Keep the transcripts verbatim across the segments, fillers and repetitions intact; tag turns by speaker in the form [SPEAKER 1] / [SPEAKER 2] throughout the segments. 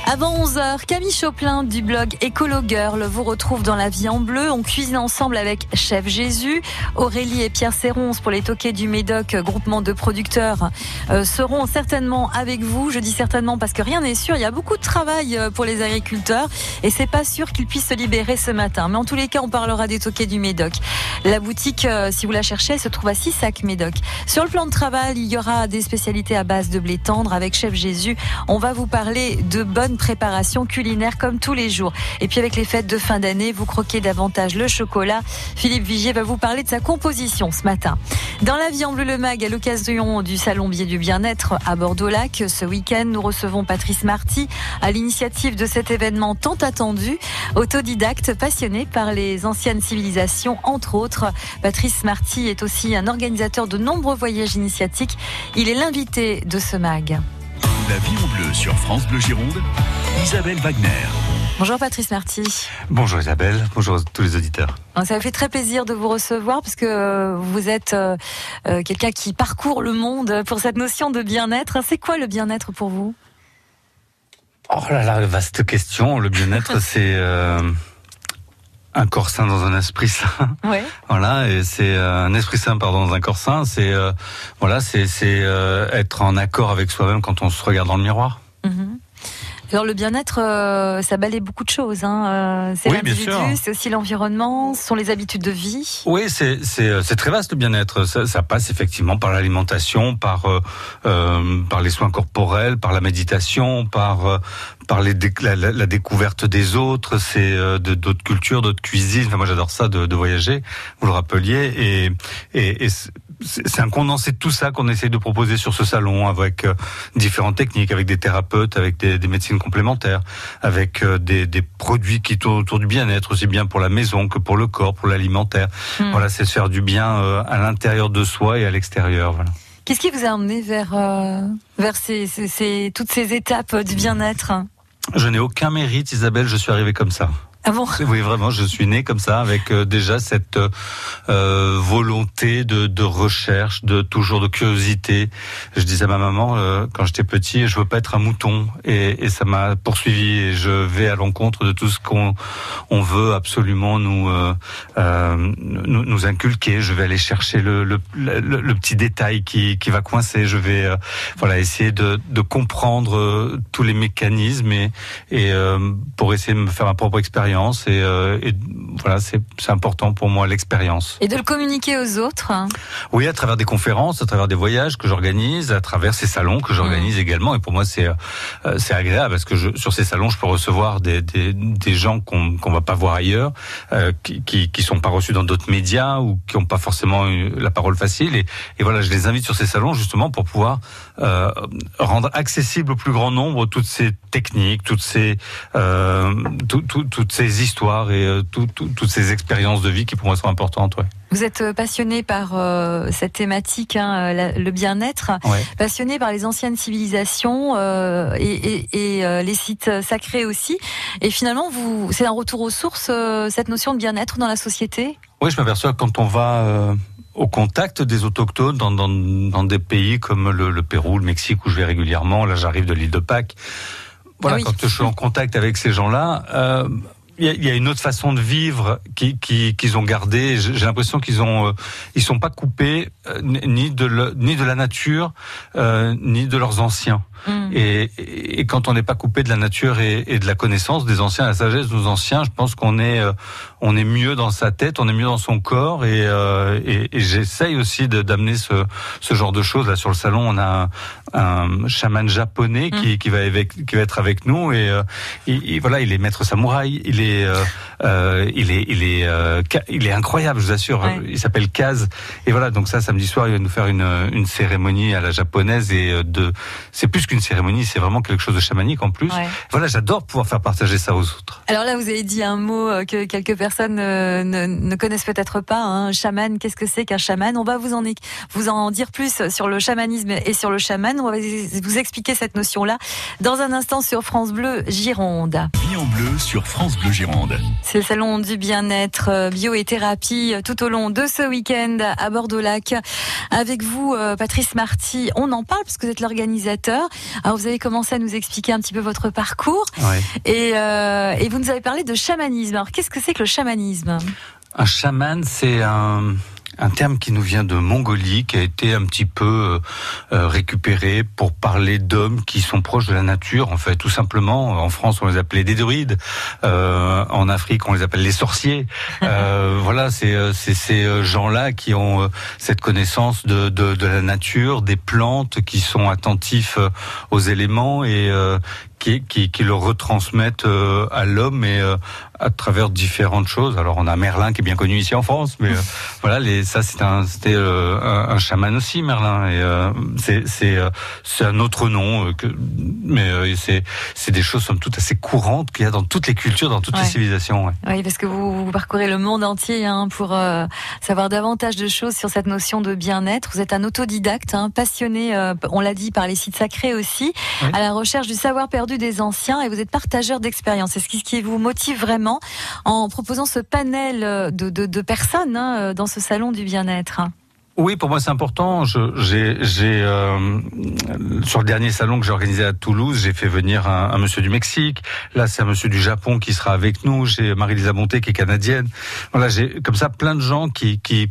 [SPEAKER 1] Avant onze heures, Camille Choplin du blog Écolo Girl vous retrouve dans La Vie en Bleu. On cuisine ensemble avec Chef Jésus. Aurélie et Pierre Serronce pour les Toqués du Médoc, groupement de producteurs, euh, seront certainement avec vous. Je dis certainement parce que rien n'est sûr. Il y a beaucoup de travail pour les agriculteurs et c'est pas sûr qu'ils puissent se libérer ce matin. Mais en tous les cas, on parlera des Toqués du Médoc. La boutique, euh, si vous la cherchez, elle se trouve à Sissac Médoc. Sur le plan de travail, il y aura des spécialités à base de blé tendre avec Chef Jésus. On va vous parler de bonnes préparation culinaire comme tous les jours. Et puis avec les fêtes de fin d'année, vous croquez davantage le chocolat. Philippe Vigier va vous parler de sa composition ce matin. Dans La Vie en Bleu le Mag, à l'occasion du Salon Biais du Bien-être à Bordeaux-Lac, ce week-end, nous recevons Patrice Marty à l'initiative de cet événement tant attendu. Autodidacte, passionné par les anciennes civilisations, entre autres. Patrice Marty est aussi un organisateur de nombreux voyages initiatiques. Il est l'invité de ce mag.
[SPEAKER 2] La Vie en Bleu sur France Bleu Gironde, Isabelle Wagner.
[SPEAKER 1] Bonjour Patrice Marty.
[SPEAKER 3] Bonjour Isabelle, bonjour à tous les auditeurs.
[SPEAKER 1] Ça me fait très plaisir de vous recevoir parce que vous êtes euh, euh, quelqu'un qui parcourt le monde pour cette notion de bien-être. C'est quoi le bien-être pour vous ?
[SPEAKER 3] Oh là là, vaste question. Le bien-être, c'est euh, un corps sain dans un esprit sain.
[SPEAKER 1] Ouais.
[SPEAKER 3] Voilà, et c'est euh, un esprit sain pardon dans un corps sain. C'est euh, voilà, c'est c'est euh, être en accord avec soi-même quand on se regarde dans le miroir.
[SPEAKER 1] Mmh. Alors le bien-être, euh, ça balaie beaucoup de choses. Hein. Euh, c'est
[SPEAKER 3] oui,
[SPEAKER 1] l'individu, c'est aussi l'environnement, ce sont les habitudes de vie.
[SPEAKER 3] Oui, c'est c'est c'est très vaste le bien-être. Ça, ça passe effectivement par l'alimentation, par euh, euh, par les soins corporels, par la méditation, par euh, par les dé- la, la, la découverte des autres. C'est euh, de d'autres cultures, d'autres cuisines. Enfin, moi, j'adore ça de, de voyager. Vous le rappeliez et et, et c'est, c'est un condensé de tout ça qu'on essaye de proposer sur ce salon avec euh, différentes techniques, avec des thérapeutes, avec des, des médecines complémentaires, avec euh, des, des produits qui tournent autour du bien-être, aussi bien pour la maison que pour le corps, pour l'alimentaire. Mmh. Voilà, c'est se faire du bien euh, à l'intérieur de soi et à l'extérieur. Voilà.
[SPEAKER 1] Qu'est-ce qui vous a amené vers, euh, vers ces, ces, ces, toutes ces étapes du bien-être ?
[SPEAKER 3] Je n'ai aucun mérite, Isabelle, je suis arrivé comme ça.
[SPEAKER 1] Ah bon ?
[SPEAKER 3] Oui, vraiment, je suis né comme ça, avec euh, déjà cette euh, volonté de, de recherche, de toujours de curiosité. Je disais à ma maman, euh, quand j'étais petit, je veux pas être un mouton, et, et ça m'a poursuivi. Et je vais à l'encontre de tout ce qu'on on veut absolument nous, euh, euh, nous nous inculquer. Je vais aller chercher le, le, le, le petit détail qui, qui va coincer. Je vais euh, voilà essayer de, de comprendre euh, tous les mécanismes et, et euh, pour essayer de me faire ma propre expérience. Et, euh, et voilà, c'est, c'est important pour moi, l'expérience.
[SPEAKER 1] Et de le communiquer aux autres.
[SPEAKER 3] Oui, à travers des conférences, à travers des voyages que j'organise, à travers ces salons que j'organise mmh. également. Et pour moi, c'est euh, c'est agréable parce que je, sur ces salons, je peux recevoir des des, des gens qu'on qu'on va pas voir ailleurs, euh, qui, qui qui sont pas reçus dans d'autres médias ou qui ont pas forcément eu la parole facile. Et, et voilà, je les invite sur ces salons justement pour pouvoir euh, rendre accessible au plus grand nombre toutes ces techniques, toutes ces euh, tout, tout, toutes ces histoires et euh, tout, tout, toutes ces expériences de vie qui pour moi sont importantes. Ouais.
[SPEAKER 1] Vous êtes passionné par euh, cette thématique, hein, la, le bien-être,
[SPEAKER 3] ouais.
[SPEAKER 1] passionné par les anciennes civilisations euh, et, et, et euh, les sites sacrés aussi. Et finalement, vous, c'est un retour aux sources, euh, cette notion de bien-être dans la société ?
[SPEAKER 3] Oui, je m'aperçois que quand on va euh, au contact des autochtones dans, dans, dans des pays comme le, le Pérou, le Mexique, où je vais régulièrement, là j'arrive de l'île de Pâques, voilà, ah oui. Quand je suis en contact avec ces gens-là, euh, il y a, il y a une autre façon de vivre qui, qui, qu'ils ont gardé. J'ai l'impression qu'ils ont, euh, ils sont pas coupés euh, ni de le, ni de la nature, euh, ni de leurs anciens. Mmh. Et, et quand on n'est pas coupé de la nature et, et de la connaissance des anciens, la sagesse de nos anciens, je pense qu'on est, euh, on est mieux dans sa tête, on est mieux dans son corps. Et, euh, et, et j'essaye aussi de, d'amener ce, ce genre de choses. Là sur le salon, on a un, un chaman japonais mmh. qui, qui va avec, qui va être avec nous. Et, euh, et, et voilà, il est maître samouraï. Il est, euh, euh, il est, il est, euh, il est incroyable, je vous assure. Ouais. Il s'appelle Kaz. Et voilà, donc ça, samedi soir, il va nous faire une, une cérémonie à la japonaise. Et de, c'est plus qu'une cérémonie, c'est vraiment quelque chose de chamanique en plus. Ouais. Voilà, j'adore pouvoir faire partager ça aux autres.
[SPEAKER 1] Alors là, vous avez dit un mot que quelques personnes personnes euh, ne, ne connaissent peut-être pas. Un chaman, qu'est-ce que c'est qu'un chaman? On va vous en, vous en dire plus sur le chamanisme et sur le chaman. On va vous expliquer cette notion-là dans un instant sur France Bleu Gironde.
[SPEAKER 2] Vie en bleu sur France Bleu Gironde.
[SPEAKER 1] C'est le salon du bien-être, bio et thérapie tout au long de ce week-end à Bordeaux-Lac. Avec vous, Patrice Marty, on en parle parce que vous êtes l'organisateur. Alors vous avez commencé à nous expliquer un petit peu votre parcours.
[SPEAKER 3] Ouais.
[SPEAKER 1] Et, euh, et vous nous avez parlé de chamanisme. Alors qu'est-ce que c'est que le chamanisme?
[SPEAKER 3] Un chaman, c'est un... un terme qui nous vient de Mongolie, qui a été un petit peu euh, récupéré pour parler d'hommes qui sont proches de la nature. En fait, tout simplement, en France, on les appelait des druides. Euh, en Afrique, on les appelle les sorciers. Euh, voilà, c'est, c'est ces gens-là qui ont euh, cette connaissance de, de, de la nature, des plantes, qui sont attentifs aux éléments et euh, qui, qui, qui le retransmettent euh, à l'homme et euh, à travers différentes choses. Alors, on a Merlin qui est bien connu ici en France, mais euh, voilà, les, ça c'est un, c'était euh, un, un chaman aussi, Merlin. Et euh, c'est, c'est, euh, c'est un autre nom, euh, que, mais euh, c'est, c'est des choses somme toute assez courantes qu'il y a dans toutes les cultures, dans toutes ouais. les civilisations. Ouais.
[SPEAKER 1] Oui, parce que vous, vous parcourez le monde entier hein, pour euh, savoir davantage de choses sur cette notion de bien-être. Vous êtes un autodidacte, hein, passionné, euh, on l'a dit, par les sites sacrés aussi, oui. à la recherche du savoir perdu des anciens, et vous êtes partageur d'expériences. C'est ce qui, ce qui vous motive vraiment en proposant ce panel de, de, de personnes hein, dans ce salon du bien-être.
[SPEAKER 3] Oui, pour moi c'est important. Je, j'ai, j'ai euh, sur le dernier salon que j'ai organisé à Toulouse, j'ai fait venir un, un monsieur du Mexique. Là, c'est un monsieur du Japon qui sera avec nous. J'ai Marie-Lisa Bonté qui est canadienne. Voilà, j'ai comme ça plein de gens qui qui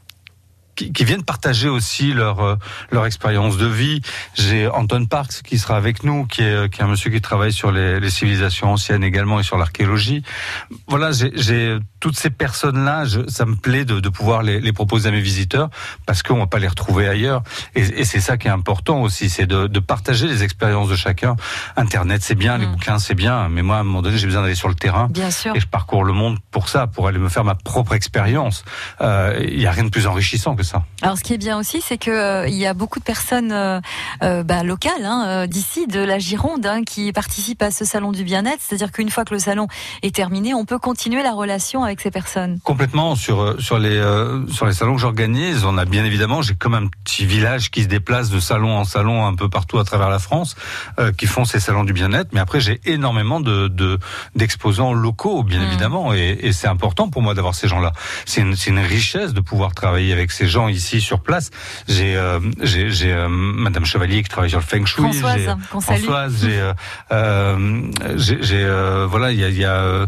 [SPEAKER 3] Qui, qui viennent partager aussi leur euh, leur expérience de vie. J'ai Anton Parks qui sera avec nous, qui est qui est un monsieur qui travaille sur les, les civilisations anciennes également et sur l'archéologie. Voilà, j'ai, j'ai toutes ces personnes-là, je, ça me plaît de, de pouvoir les, les proposer à mes visiteurs parce qu'on va pas les retrouver ailleurs. Et, et c'est ça qui est important aussi, c'est de, de partager les expériences de chacun. Internet, c'est bien, mmh. les bouquins, c'est bien, mais moi, à un moment donné, j'ai besoin d'aller sur le terrain.
[SPEAKER 1] Bien sûr.
[SPEAKER 3] Et je parcours le monde pour ça, pour aller me faire ma propre expérience. Il euh, y a rien de plus enrichissant que ça.
[SPEAKER 1] Alors, ce qui est bien aussi, c'est que euh, il y a beaucoup de personnes euh, euh, bah, locales, hein, d'ici, de la Gironde, hein, qui participent à ce salon du bien-être. C'est-à-dire qu'une fois que le salon est terminé, on peut continuer la relation avec ces personnes.
[SPEAKER 3] Complètement. Sur sur les euh, sur les salons que j'organise, on a bien évidemment, j'ai comme un petit village qui se déplace de salon en salon un peu partout à travers la France, euh, qui font ces salons du bien-être. Mais après, j'ai énormément de, de d'exposants locaux, bien mmh. évidemment, et, et c'est important pour moi d'avoir ces gens-là. C'est une c'est une richesse de pouvoir travailler avec ces gens ici sur place. J'ai euh, j'ai, j'ai euh, Madame Chevalier qui travaille sur le Feng Shui.
[SPEAKER 1] Françoise,
[SPEAKER 3] j'ai,
[SPEAKER 1] qu'on salue.
[SPEAKER 3] Françoise, j'ai euh, euh, j'ai, j'ai euh, voilà, il y a il y a euh,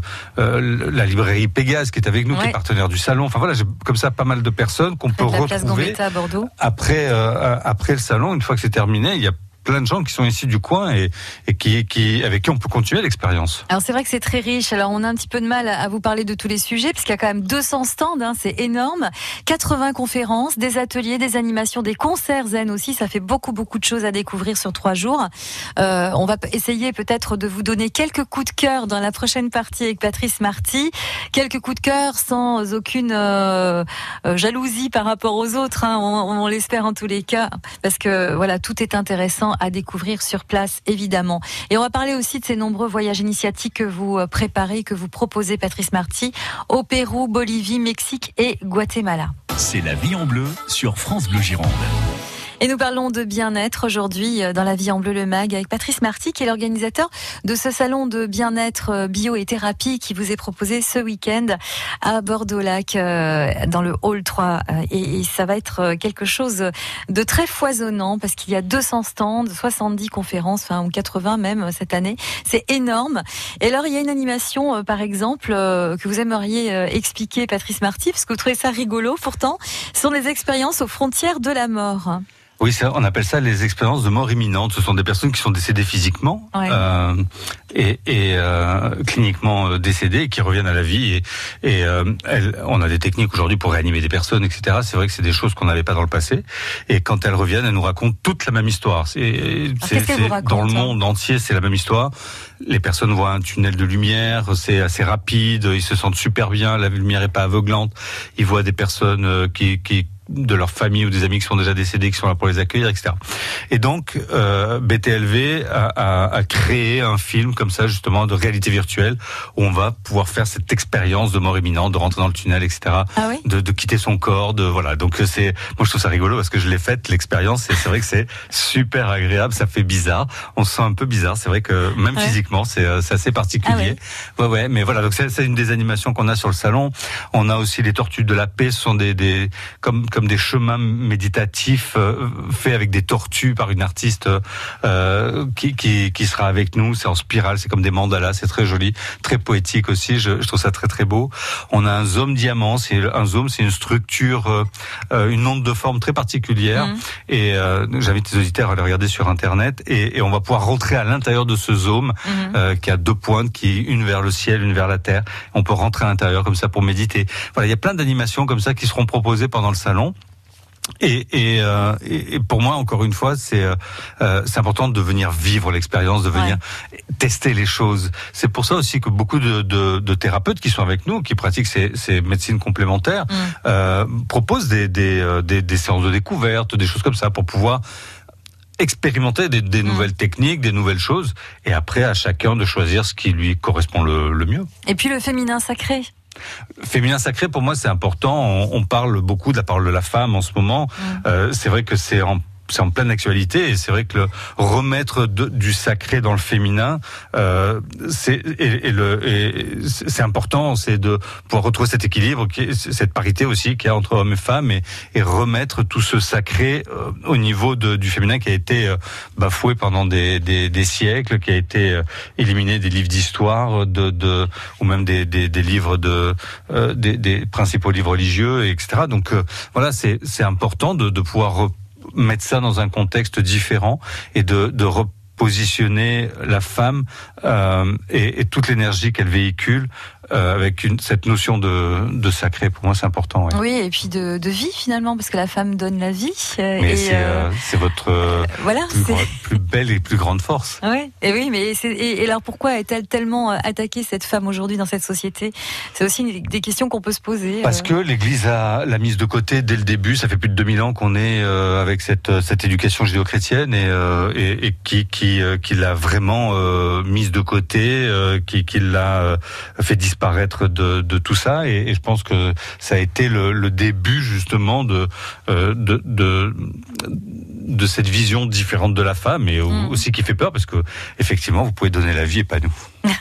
[SPEAKER 3] la librairie Pégase qui est avec nous, ouais. qui est partenaire du salon. Enfin voilà, j'ai comme ça pas mal de personnes qu'on peut retrouver
[SPEAKER 1] à Bordeaux.
[SPEAKER 3] après euh, après le salon. Une fois que c'est terminé, il y a plein de gens qui sont ici du coin et, et qui, qui, avec qui on peut continuer l'expérience.
[SPEAKER 1] Alors c'est vrai que c'est très riche. Alors on a un petit peu de mal à vous parler de tous les sujets parce qu'il y a quand même deux cents stands, hein, c'est énorme. quatre-vingts conférences, des ateliers, des animations, des concerts zen aussi. Ça fait beaucoup beaucoup de choses à découvrir sur trois jours. Euh, on va essayer peut-être de vous donner quelques coups de cœur dans la prochaine partie avec Patrice Marty. Quelques coups de cœur sans aucune euh, euh, jalousie par rapport aux autres. Hein. On, on l'espère en tous les cas parce que voilà, tout est intéressant à découvrir sur place, évidemment. Et on va parler aussi de ces nombreux voyages initiatiques que vous préparez, que vous proposez, Patrice Marty, au Pérou, Bolivie, Mexique et Guatemala.
[SPEAKER 2] C'est la vie en bleu sur France Bleu Gironde.
[SPEAKER 1] Et nous parlons de bien-être aujourd'hui dans La Vie en Bleu le Mag avec Patrice Marty qui est l'organisateur de ce salon de bien-être bio et thérapie qui vous est proposé ce week-end à Bordeaux-Lac dans le hall trois. Et, et ça va être quelque chose de très foisonnant parce qu'il y a deux cents stands, soixante-dix conférences, enfin ou quatre-vingts même cette année. C'est énorme. Et alors il y a une animation par exemple que vous aimeriez expliquer, Patrice Marty, parce que vous trouvez ça rigolo pourtant. Ce sont des expériences aux frontières de la mort.
[SPEAKER 3] Oui, ça, on appelle ça les expériences de mort imminente. Ce sont des personnes qui sont décédées physiquement ouais. euh, et, et euh, cliniquement décédées et qui reviennent à la vie. Et, et euh, elles, on a des techniques aujourd'hui pour réanimer des personnes, et cetera. C'est vrai que c'est des choses qu'on n'avait pas dans le passé. Et quand elles reviennent, elles nous racontent toute la même histoire. C'est, c'est, c'est raconte, dans le monde entier, c'est la même histoire. Les personnes voient un tunnel de lumière, c'est assez rapide, ils se sentent super bien, la lumière est pas aveuglante. Ils voient des personnes qui, qui de leur famille ou des amis qui sont déjà décédés, qui sont là pour les accueillir, et cetera. Et donc, euh, B T L V a, a, a créé un film comme ça, justement, de réalité virtuelle, où on va pouvoir faire cette expérience de mort imminente, de rentrer dans le tunnel, et cetera.
[SPEAKER 1] Ah oui ?
[SPEAKER 3] de, de quitter son corps, de voilà. Donc c'est, moi je trouve ça rigolo parce que je l'ai faite l'expérience et c'est vrai que c'est super agréable. Ça fait bizarre, on se sent un peu bizarre. C'est vrai que même ouais. physiquement, c'est, c'est assez particulier. Ah ouais. ouais, ouais. Mais voilà, donc c'est, c'est une des animations qu'on a sur le salon. On a aussi les Tortues de la paix, ce sont des, des comme comme des chemins méditatifs euh, faits avec des tortues par une artiste euh, qui, qui qui sera avec nous. C'est en spirale, c'est comme des mandalas, c'est très joli, très poétique aussi. Je, je trouve ça très très beau. On a un zoom diamant, c'est un zoom, c'est une structure, euh, une onde de forme très particulière. Mmh. Et euh, j'invite les auditeurs à le regarder sur Internet. Et, et on va pouvoir rentrer à l'intérieur de ce zoom mmh. euh, qui a deux pointes, qui une vers le ciel, une vers la terre. On peut rentrer à l'intérieur comme ça pour méditer. Voilà, il y a plein d'animations comme ça qui seront proposées pendant le salon. Et, et, euh, et pour moi, encore une fois, c'est euh, c'est important de venir vivre l'expérience, de venir ouais. tester les choses. C'est pour ça aussi que beaucoup de, de, de thérapeutes qui sont avec nous, qui pratiquent ces, ces médecines complémentaires, mmh. euh, proposent des, des, des, des séances de découverte, des choses comme ça, pour pouvoir expérimenter des, des mmh. nouvelles techniques, des nouvelles choses, et après à chacun de choisir ce qui lui correspond le, le mieux.
[SPEAKER 1] Et puis le féminin sacré.
[SPEAKER 3] Féminin sacré, pour moi, c'est important. On, on parle beaucoup de la parole de la femme en ce moment. Mmh. Euh, c'est vrai que c'est en c'est en pleine actualité et c'est vrai que le remettre de, du sacré dans le féminin, euh, c'est et, et le et c'est important, c'est de pouvoir retrouver cet équilibre, cette parité aussi qu'il y a entre hommes et femmes et, et remettre tout ce sacré euh, au niveau de, du féminin qui a été euh, bafoué pendant des, des, des siècles, qui a été euh, éliminé des livres d'histoire, de, de ou même des, des, des livres de euh, des, des principaux livres religieux, et cetera. Donc euh, voilà, c'est c'est important de, de pouvoir mettre ça dans un contexte différent et de, de repositionner la femme euh, et, et toute l'énergie qu'elle véhicule euh, avec une, cette notion de, de sacré. Pour moi, c'est important. Ouais.
[SPEAKER 1] Oui, et puis de, de vie finalement, parce que la femme donne la vie.
[SPEAKER 3] Euh, mais
[SPEAKER 1] et
[SPEAKER 3] c'est, euh, c'est votre euh,
[SPEAKER 1] voilà,
[SPEAKER 3] plus,
[SPEAKER 1] c'est...
[SPEAKER 3] Grand, plus belle et plus grande force.
[SPEAKER 1] Ouais, et oui, mais c'est, et, et alors pourquoi est-elle tellement attaquée, cette femme, aujourd'hui dans cette société ? C'est aussi une, des questions qu'on peut se poser.
[SPEAKER 3] Parce
[SPEAKER 1] euh...
[SPEAKER 3] que l'Église a l'a mise de côté dès le début. Ça fait plus de deux mille ans qu'on est euh, avec cette cette éducation judéo-chrétienne et, euh, et, et qui qui euh, qui l'a vraiment euh, mise de côté, euh, qui qui l'a euh, fait disparaître de de tout ça. Et, et je pense que ça a été le, le début justement de euh, de, de de cette vision différente de la femme et mmh. aussi qui fait peur parce que effectivement vous pouvez donner la vie et pas nous.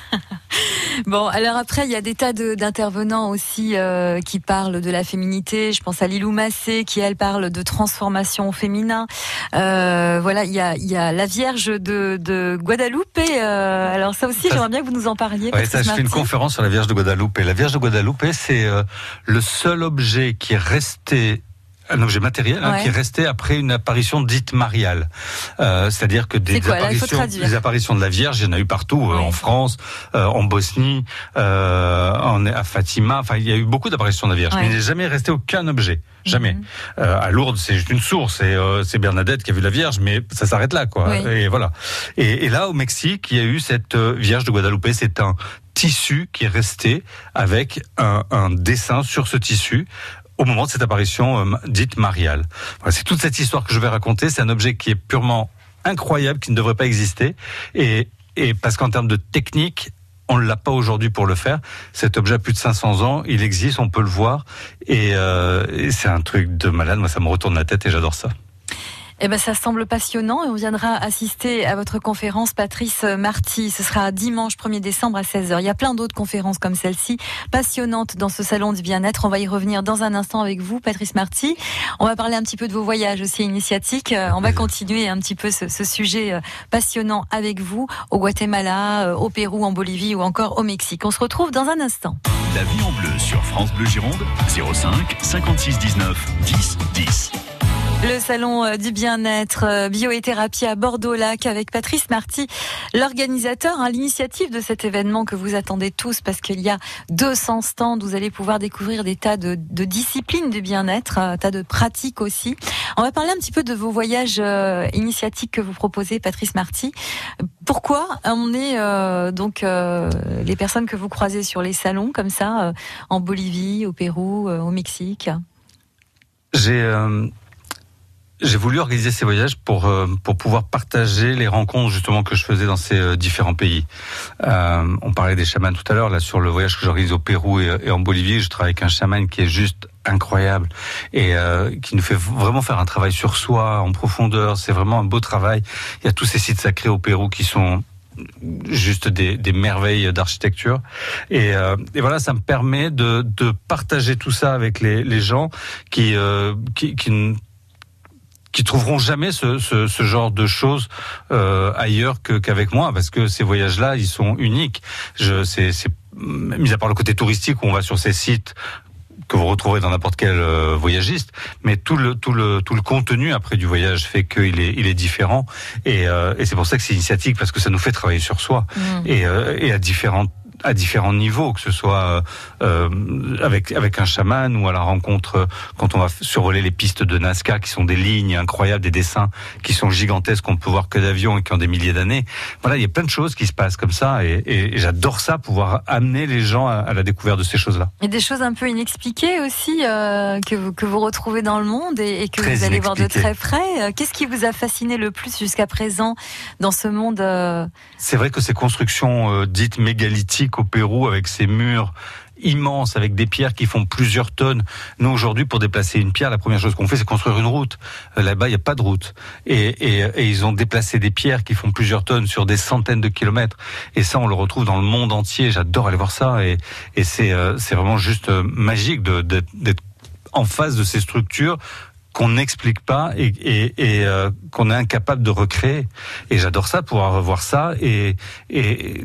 [SPEAKER 1] Bon, alors après, il y a des tas de, d'intervenants aussi euh, qui parlent de la féminité. Je pense à Lilou Massé, qui, elle, parle de transformation au féminin. Euh, voilà, il y a, il y a la Vierge de, de Guadeloupe. Euh, alors ça aussi, ça, j'aimerais bien que vous nous en parliez.
[SPEAKER 3] Ouais, ça, je fais une conférence sur la Vierge de Guadeloupe. Et la Vierge de Guadeloupe, c'est euh, le seul objet qui est resté... un objet matériel hein, ouais. qui est resté après une apparition dite mariale. Euh, c'est-à-dire que des,
[SPEAKER 1] quoi,
[SPEAKER 3] apparitions,
[SPEAKER 1] là,
[SPEAKER 3] des apparitions de la Vierge, il y en a eu partout, ouais. euh, en France, euh, en Bosnie, euh, en, à Fatima. Enfin, il y a eu beaucoup d'apparitions de la Vierge, ouais. mais il n'est jamais resté aucun objet. Jamais. Mm-hmm. Euh, à Lourdes, c'est juste une source. Et, euh, c'est Bernadette qui a vu la Vierge, mais ça s'arrête là, quoi. Oui. Et voilà. Et, et là, au Mexique, il y a eu cette euh, Vierge de Guadeloupe. C'est un tissu qui est resté avec un, un dessin sur ce tissu au moment de cette apparition euh, dite mariale. Voilà, c'est toute cette histoire que je vais raconter. C'est un objet qui est purement incroyable, qui ne devrait pas exister. Et, et parce qu'en termes de technique, on ne l'a pas aujourd'hui pour le faire. Cet objet a plus de cinq cents ans, il existe, on peut le voir. Et, euh, et c'est un truc de malade. Moi, ça me retourne la tête et j'adore ça.
[SPEAKER 1] Eh ben, ça semble passionnant et on viendra assister à votre conférence, Patrice Marty. Ce sera dimanche premier décembre à seize heures. Il y a plein d'autres conférences comme celle-ci, passionnantes dans ce salon du bien-être. On va y revenir dans un instant avec vous, Patrice Marty. On va parler un petit peu de vos voyages aussi initiatiques. On va continuer un petit peu ce, ce sujet passionnant avec vous au Guatemala, au Pérou, en Bolivie ou encore au Mexique. On se retrouve dans un instant.
[SPEAKER 2] La vie en bleu sur France Bleu Gironde, zéro cinq cinquante-six dix-neuf dix dix.
[SPEAKER 1] Le salon du bien-être biothérapie à Bordeaux-Lac avec Patrice Marty, l'organisateur, hein, l'initiative de cet événement que vous attendez tous parce qu'il y a deux cents stands où vous allez pouvoir découvrir des tas de, de disciplines du bien-être, un tas de pratiques aussi. On va parler un petit peu de vos voyages euh, initiatiques que vous proposez, Patrice Marty. Pourquoi on est euh, donc euh, les personnes que vous croisez sur les salons comme ça, euh, en Bolivie, au Pérou, euh, au Mexique ?
[SPEAKER 3] J'ai euh, j'ai voulu organiser ces voyages pour euh, pour pouvoir partager les rencontres justement que je faisais dans ces euh, différents pays. Euh, on parlait des chamans tout à l'heure. Là, sur le voyage que j'organise au Pérou et, et en Bolivie, je travaille avec un chaman qui est juste incroyable et euh, qui nous fait vraiment faire un travail sur soi en profondeur. C'est vraiment un beau travail. Il y a tous ces sites sacrés au Pérou qui sont juste des, des merveilles d'architecture et, euh, et voilà, ça me permet de, de partager tout ça avec les, les gens qui, euh, qui, qui qui trouveront jamais ce, ce, ce genre de choses euh, ailleurs que, qu'avec moi, parce que ces voyages-là, ils sont uniques. Je, c'est, c'est mis à part le côté touristique où on va sur ces sites que vous retrouverez dans n'importe quel euh, voyagiste, mais tout le tout le tout le contenu après du voyage fait qu'il est il est différent et euh, et c'est pour ça que c'est initiatique, parce que ça nous fait travailler sur soi mmh. et euh, et à différentes à différents niveaux, que ce soit euh, avec avec un chaman ou à la rencontre quand on va survoler les pistes de Nazca qui sont des lignes incroyables, des dessins qui sont gigantesques qu'on peut voir que d'avion et qui ont des milliers d'années. Voilà, il y a plein de choses qui se passent comme ça et, et, et j'adore ça, pouvoir amener les gens à, à la découverte de ces choses-là.
[SPEAKER 1] Et des choses un peu inexpliquées aussi euh, que vous que vous retrouvez dans le monde et, et que
[SPEAKER 3] très
[SPEAKER 1] vous allez voir de très près. Qu'est-ce qui vous a fasciné le plus jusqu'à présent dans ce monde euh...
[SPEAKER 3] C'est vrai que ces constructions euh, dites mégalithiques au Pérou, avec ces murs immenses, avec des pierres qui font plusieurs tonnes. Nous, aujourd'hui, pour déplacer une pierre, la première chose qu'on fait, c'est construire une route. Là-bas, il n'y a pas de route. Et, et, et ils ont déplacé des pierres qui font plusieurs tonnes sur des centaines de kilomètres. Et ça, on le retrouve dans le monde entier. J'adore aller voir ça. Et, et c'est, euh, c'est vraiment juste magique de, de, d'être en face de ces structures qu'on n'explique pas et, et, et euh, qu'on est incapable de recréer. Et j'adore ça, pouvoir revoir ça et, et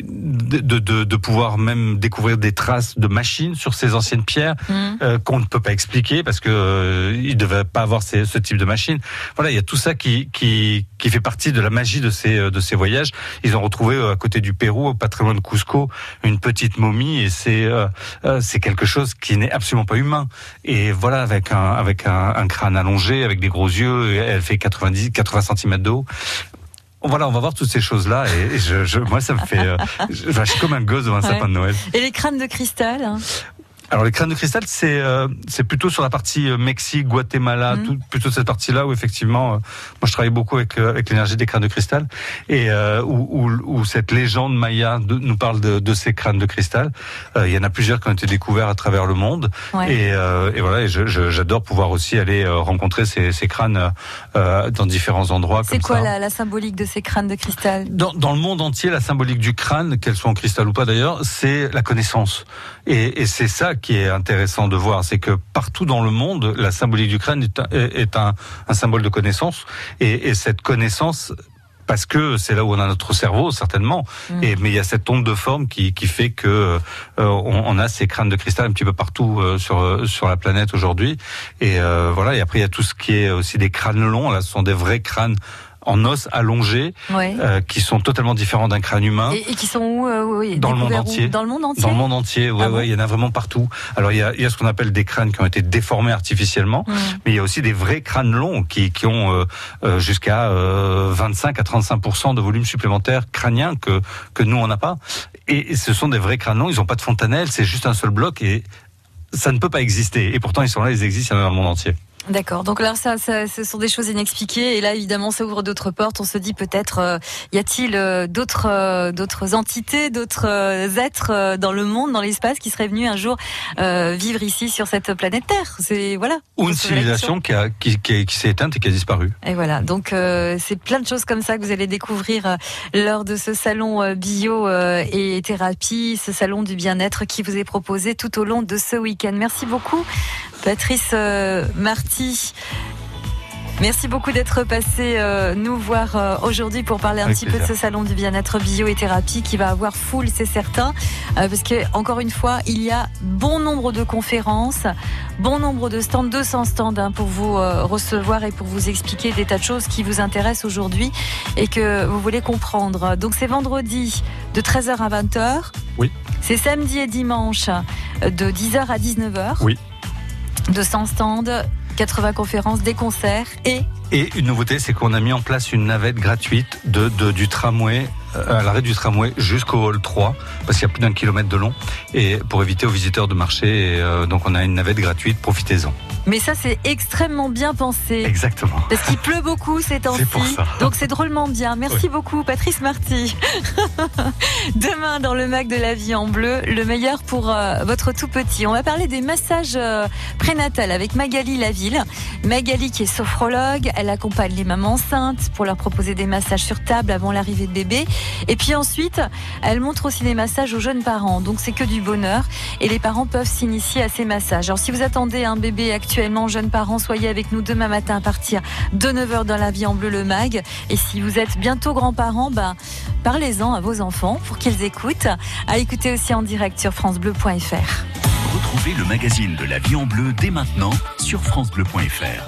[SPEAKER 3] de, de, de pouvoir même découvrir des traces de machines sur ces anciennes pierres mmh. euh, qu'on ne peut pas expliquer parce que euh, ils ne devaient pas avoir ces, ce type de machine. Voilà, il y a tout ça qui, qui, qui fait partie de la magie de ces, de ces voyages. Ils ont retrouvé euh, à côté du Pérou, pas très loin de Cusco, une petite momie et c'est, euh, euh, c'est quelque chose qui n'est absolument pas humain. Et voilà, avec un, avec un, un crâne allongé, avec des gros yeux, elle fait quatre-vingt-dix, quatre-vingts centimètres de haut. Voilà, on va voir toutes ces choses-là et je, je, moi ça me fait... Euh, je, je suis comme un gosse devant un ouais. sapin de Noël.
[SPEAKER 1] Et les crânes de cristal hein.
[SPEAKER 3] Alors les crânes de cristal, c'est euh, c'est plutôt sur la partie euh, Mexique, Guatemala, mmh. tout, plutôt cette partie-là où effectivement, euh, moi je travaille beaucoup avec euh, avec l'énergie des crânes de cristal et euh, où, où où cette légende maya de, nous parle de, de ces crânes de cristal. Euh, il y en a plusieurs qui ont été découverts à travers le monde ouais. et, euh, et voilà. Et je, je, j'adore pouvoir aussi aller euh, rencontrer ces, ces crânes euh, dans différents endroits.
[SPEAKER 1] C'est
[SPEAKER 3] comme
[SPEAKER 1] quoi
[SPEAKER 3] ça.
[SPEAKER 1] La, la symbolique de ces crânes de cristal?
[SPEAKER 3] Dans, dans le monde entier, la symbolique du crâne, qu'elles soient en cristal ou pas d'ailleurs, c'est la connaissance. Et, et c'est ça qui est intéressant de voir, c'est que partout dans le monde, la symbolique du crâne est un, est un, un symbole de connaissance. Et, et cette connaissance, parce que c'est là où on a notre cerveau, certainement. Mmh. Et, mais il y a cette onde de forme qui, qui fait que euh, on, on a ces crânes de cristal un petit peu partout euh, sur, sur la planète aujourd'hui. Et euh, voilà. Et après, il y a tout ce qui est aussi des crânes longs. Là, ce sont des vrais crânes en os allongés, ouais. euh, qui sont totalement différents d'un crâne humain.
[SPEAKER 1] Et, et qui sont où euh, oui,
[SPEAKER 3] dans le monde entier.
[SPEAKER 1] Où dans le monde entier.
[SPEAKER 3] Dans le monde entier, ouais,
[SPEAKER 1] ah
[SPEAKER 3] ouais,
[SPEAKER 1] bon
[SPEAKER 3] il y en a vraiment partout. Alors il y a, il y a ce qu'on appelle des crânes qui ont été déformés artificiellement, mmh. mais il y a aussi des vrais crânes longs qui, qui ont euh, euh, jusqu'à euh, vingt-cinq à trente-cinq pour cent de volume supplémentaire crânien que que nous on n'a pas. Et, et ce sont des vrais crânes longs. Ils n'ont pas de fontanelle, c'est juste un seul bloc et ça ne peut pas exister. Et pourtant ils sont là, ils existent dans le monde entier.
[SPEAKER 1] D'accord. Donc là, ça, ça, ce sont des choses inexpliquées. Et là, évidemment, ça ouvre d'autres portes. On se dit peut-être, euh, y a-t-il euh, d'autres, euh, d'autres entités, d'autres euh, êtres euh, dans le monde, dans l'espace, qui seraient venus un jour euh, vivre ici sur cette planète Terre? C'est voilà.
[SPEAKER 3] Ou une civilisation qui, a, qui, qui, qui s'est éteinte et qui a disparu.
[SPEAKER 1] Et voilà. Donc euh, c'est plein de choses comme ça que vous allez découvrir euh, lors de ce salon euh, bio euh, et thérapie, ce salon du bien-être qui vous est proposé tout au long de ce week-end. Merci beaucoup, Patrice euh, Marty. Merci beaucoup d'être passé euh, nous voir euh, aujourd'hui pour parler un Avec petit plaisir. peu de ce salon du bien-être bio et thérapie qui va avoir foule, c'est certain, euh, parce que encore une fois, il y a bon nombre de conférences, bon nombre de stands, deux cents stands hein, pour vous euh, recevoir et pour vous expliquer des tas de choses qui vous intéressent aujourd'hui et que vous voulez comprendre. Donc c'est vendredi de treize heures à vingt heures.
[SPEAKER 3] Oui.
[SPEAKER 1] C'est samedi et dimanche de dix heures à dix-neuf heures.
[SPEAKER 3] Oui.
[SPEAKER 1] deux cents stands, quatre-vingts conférences, des concerts et...
[SPEAKER 3] Et une nouveauté, c'est qu'on a mis en place une navette gratuite de, de, du tramway à l'arrêt du tramway jusqu'au hall trois, parce qu'il y a plus d'un kilomètre de long, et pour éviter aux visiteurs de marcher. Et, euh, donc on a une navette gratuite, profitez-en.
[SPEAKER 1] Mais ça, c'est extrêmement bien pensé.
[SPEAKER 3] Exactement.
[SPEAKER 1] Parce qu'il pleut beaucoup ces temps-ci.
[SPEAKER 3] C'est pour ça.
[SPEAKER 1] Donc c'est drôlement bien. Merci
[SPEAKER 3] oui.
[SPEAKER 1] beaucoup, Patrice Marty. Demain, dans le Mag de la vie en bleu, le meilleur pour euh, votre tout petit. On va parler des massages euh, prénatals avec Magali Laville. Magali qui est sophrologue. Elle accompagne les mamans enceintes pour leur proposer des massages sur table avant l'arrivée de bébé. Et puis ensuite, elle montre aussi des massages aux jeunes parents. Donc c'est que du bonheur. Et les parents peuvent s'initier à ces massages. Alors si vous attendez un bébé actuellement, jeunes parents, soyez avec nous demain matin à partir de neuf heures dans la vie en bleu le mag. Et si vous êtes bientôt grands-parents, ben, parlez-en à vos enfants pour qu'ils écoutent. À écouter aussi en direct sur francebleu point fr.
[SPEAKER 2] Retrouvez le magazine de la vie en bleu dès maintenant sur francebleu point fr.